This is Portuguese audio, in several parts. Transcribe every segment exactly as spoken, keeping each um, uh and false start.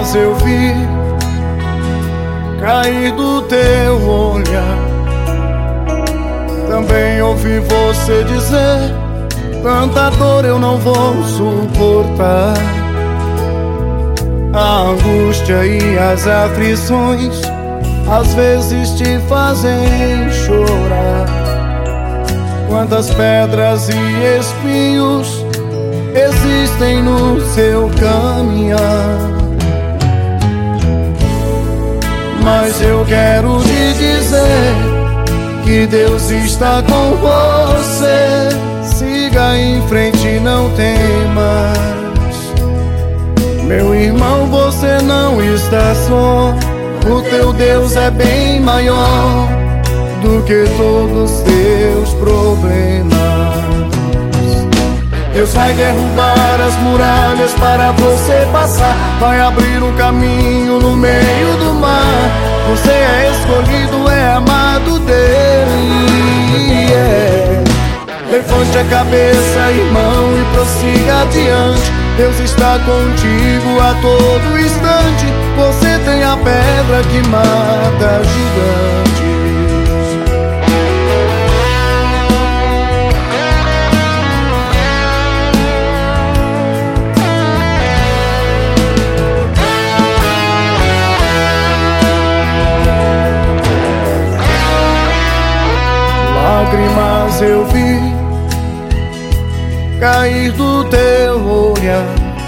lágrimas eu vi cair do teu olhar. Também ouvi você dizer: tanta dor eu não vou suportar. A angústia e as aflições às vezes te fazem chorar. Quantas pedras e espinhos existem no seu caminhar. Mas eu quero te dizer que Deus está com você. Siga em frente, não temas. Meu irmão, você não está só. O teu Deus é bem maior do que todos os teus problemas. Deus vai derrubar as muralhas para você passar. Vai abrir um caminho no meio do mar. Você é escolhido, é amado dele, yeah. Levante a cabeça, irmão, e prossiga adiante. Deus está contigo a todo instante. Você tem a pedra que mata gigantes. Lágrimas eu vi cair do teu olhar.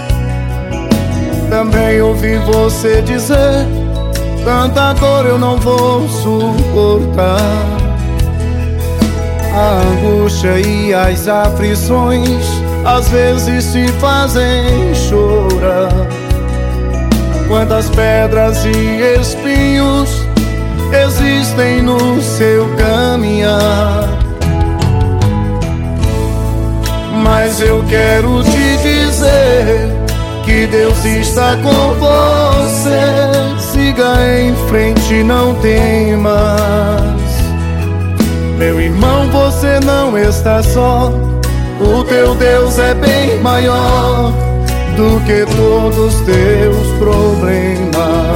Também ouvi você dizer: tanta dor eu não vou suportar. A angústia e as aflições às vezes te fazem chorar. Quantas pedras e espinhos existem no seu caminhar. Mas eu quero te dizer que Deus está com você. Siga em frente, não temas. Meu irmão, você não está só. O teu Deus é bem maior do que todos os teus problemas.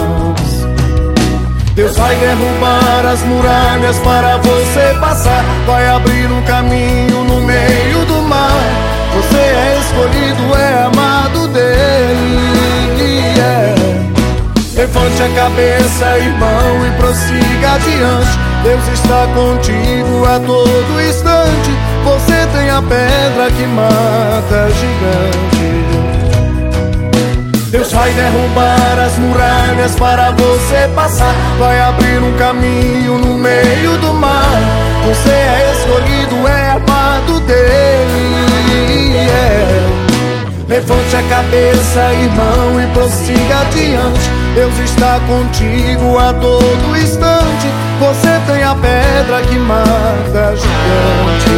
Deus vai derrubar as muralhas para você passar. Vai abrir um caminho no meio do mar. Você é escolhido, é amado dele, yeah. Levante a cabeça, irmão, e prossiga adiante. Deus está contigo a todo instante. Você tem a pedra que mata gigante. Deus vai derrubar as muralhas para você passar. Vai abrir um caminho no meio do mar. Você é escolhido, é amado dele, yeah. Levante a cabeça, irmão, e prossiga adiante. Deus está contigo a todo instante. Você tem a pedra que mata gigante.